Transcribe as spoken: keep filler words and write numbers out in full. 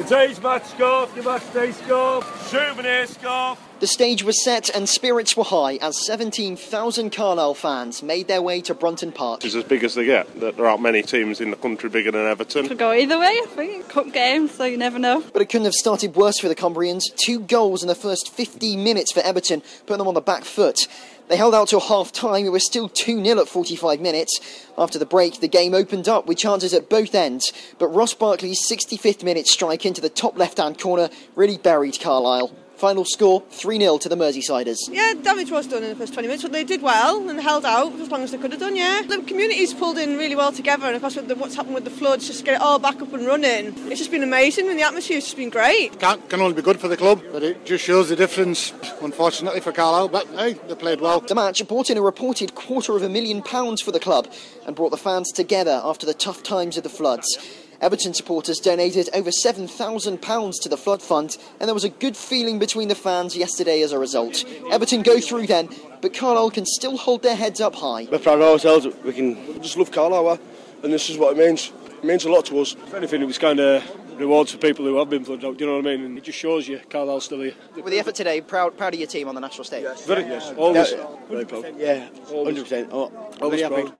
Today's match scarf, your match day scarf, souvenir scarf. The stage was set and spirits were high as seventeen thousand Carlisle fans made their way to Brunton Park. It's as big as they get. There aren't many teams in the country bigger than Everton. Could go either way, I think. Cup game, so you never know. But it couldn't have started worse for the Cumbrians. Two goals in the first fifteen minutes for Everton, putting them on the back foot. They held out till half-time. It was still two nil at forty-five minutes. After the break, the game opened up with chances at both ends. But Ross Barkley's sixty-fifth minute strike into the top left-hand corner really buried Carlisle. Final score, three nil to the Merseysiders. Yeah, damage was done in the first twenty minutes, but they did well and held out as long as they could have done, yeah. The community's pulled in really well together, and of course with the, what's happened with the floods, just to get it all back up and running. It's just been amazing, and the atmosphere's just been great. Can, can only be good for the club, but it just shows the difference, unfortunately, for Carlisle, but hey, they played well. The match brought in a reported quarter of a million pounds for the club and brought the fans together after the tough times of the floods. Everton supporters donated over seven thousand pounds to the flood fund, and there was a good feeling between the fans yesterday as a result. Everton go through then, but Carlisle can still hold their heads up high. We're proud of ourselves. We can just love Carlisle, and this is what it means. It means a lot to us. If anything, it was kind of rewards for people who have been flooded out, do you know what I mean? And it just shows you Carlisle's still here. With the effort today, proud proud of your team on the national stage? Very, yes, always. Yeah, very proud. Yeah, one hundred percent. Oh, always proud.